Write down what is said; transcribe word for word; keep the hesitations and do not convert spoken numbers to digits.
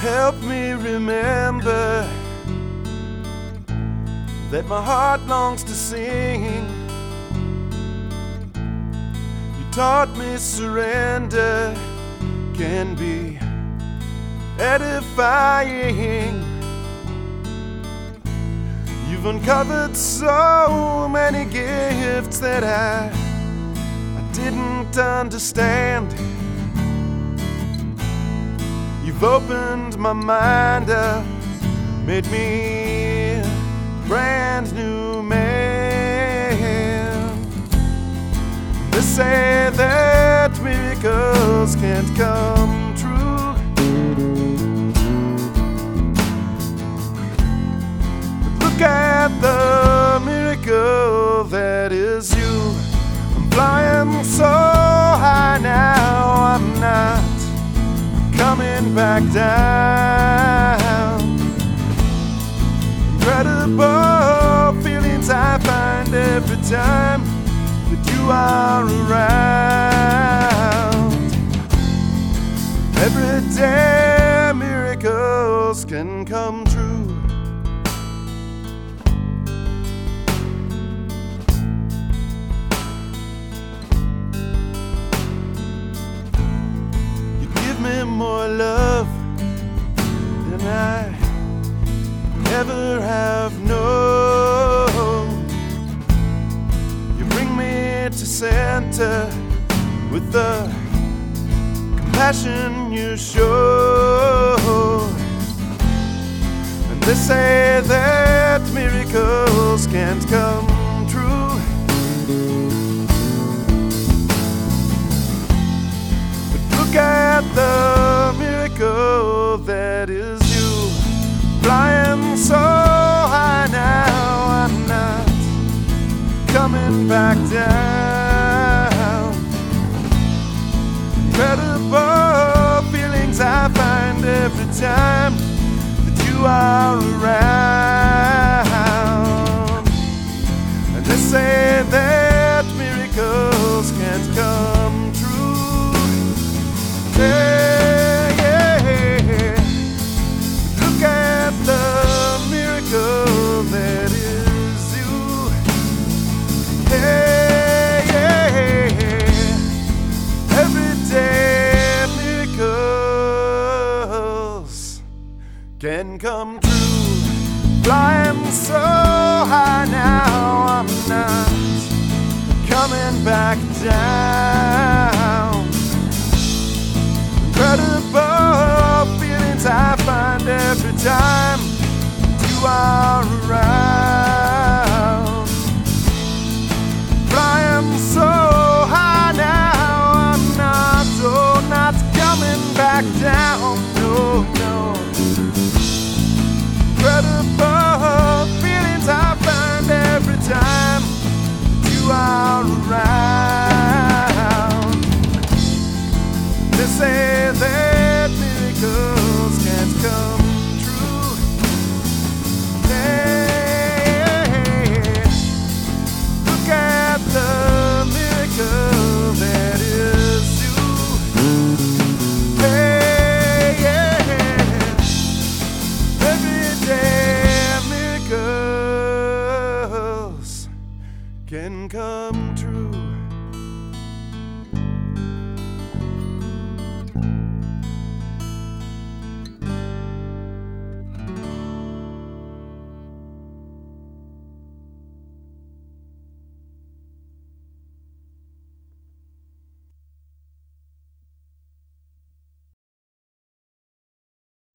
Help me remember that my heart longs to sing. You taught me surrender can be edifying. You've uncovered so many gifts that I, I didn't understand. You've opened my mind up, made me a brand new man. They say that miracles can't come true, but look at the miracle that is you. I'm flying so high now, I'm not coming back down. Incredible feelings I find every time that you are around. Every day miracles can come true. Me more love than I ever have known. You bring me to center with the compassion you show. And they say that miracles can't come true, look at the miracle that is you. Flying so high now, I'm not coming back down. Incredible feelings I find every time that you are around. And they say that miracles can't come true. Yeah, yeah. Look at the miracle that is you. Yeah, yeah. Everyday miracles can come true. Flying so high now, I'm not coming back down. Incredible feelings I find every time you are around. Flying so high now, I'm not, oh, not coming back down, no, no. Incredible feelings I find every time you are around. They say that miracles can't come true. Yeah. Look at the miracle that is you. Yeah, yeah. Everyday miracles can come true.